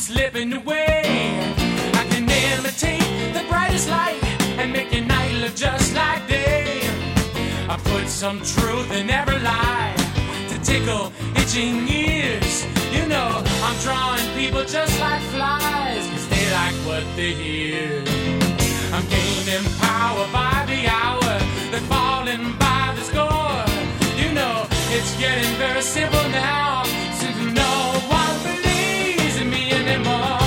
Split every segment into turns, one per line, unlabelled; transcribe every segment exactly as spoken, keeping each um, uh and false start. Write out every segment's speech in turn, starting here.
slipping away. I can imitate the brightest light and make your night look just like day. I put some truth in every lie to tickle itching ears. You know, I'm drawing people just like flies, cause they like what they hear. I'm gaining power by the hour, they're falling by the score. You know, it's getting very simple now, since no one believes in me anymore.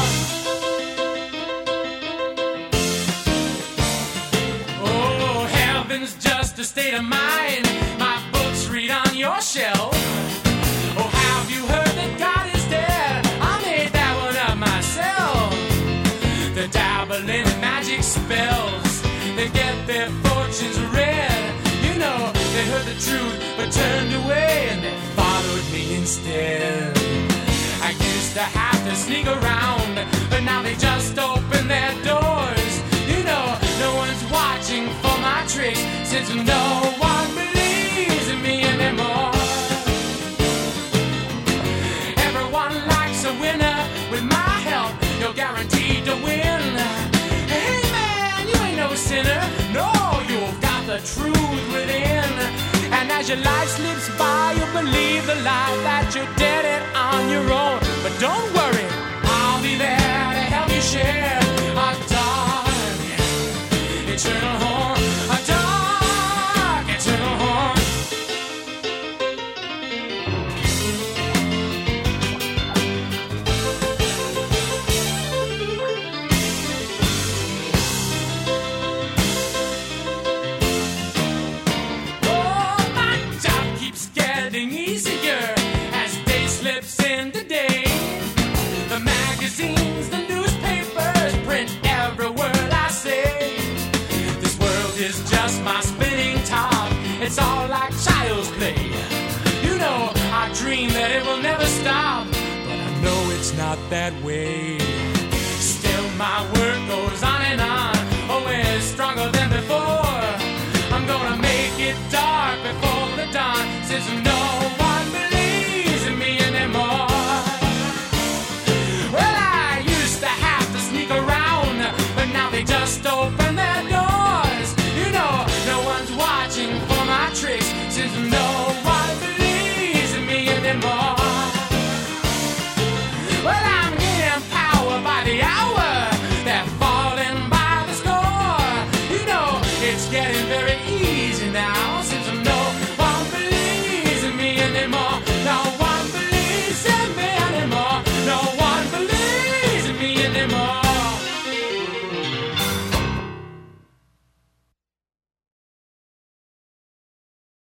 Oh, heaven's just a state of mind, my books read on your shelf. Oh, have you heard that God is dead? I made that one up myself. They're dabbling in magic spells, they get their fortunes read. You know, they heard the truth but turned away and they followed me instead. I used to have to sneak around, but now they just open their doors. You know, no one's watching for my tricks, since no one believes in me anymore. Everyone likes a winner, with my help you're guaranteed to win. Hey man, you ain't no sinner, no, you've got the truth within. And as your life slips by, you'll believe the lie that you're dead and on your own. But don't worry, I'll be there to help you share a dark, eternal home. A dark, eternal home. Easier as day slips into day. The magazines, the newspapers print every word I say. This world is just my spinning top, it's all like child's play. You know, I dream that it will never stop, but I know it's not that way. Still my work goes on and on, always stronger than before. I'm gonna make it dark before the dawn, since no one believes in me anymore. Well, I used to have to sneak around, but now they just open their doors. You know, no one's watching for my tricks, since no one believes in me anymore. Well, I'm getting power by the hour, they're falling by the score. You know, it's getting very easy now, since no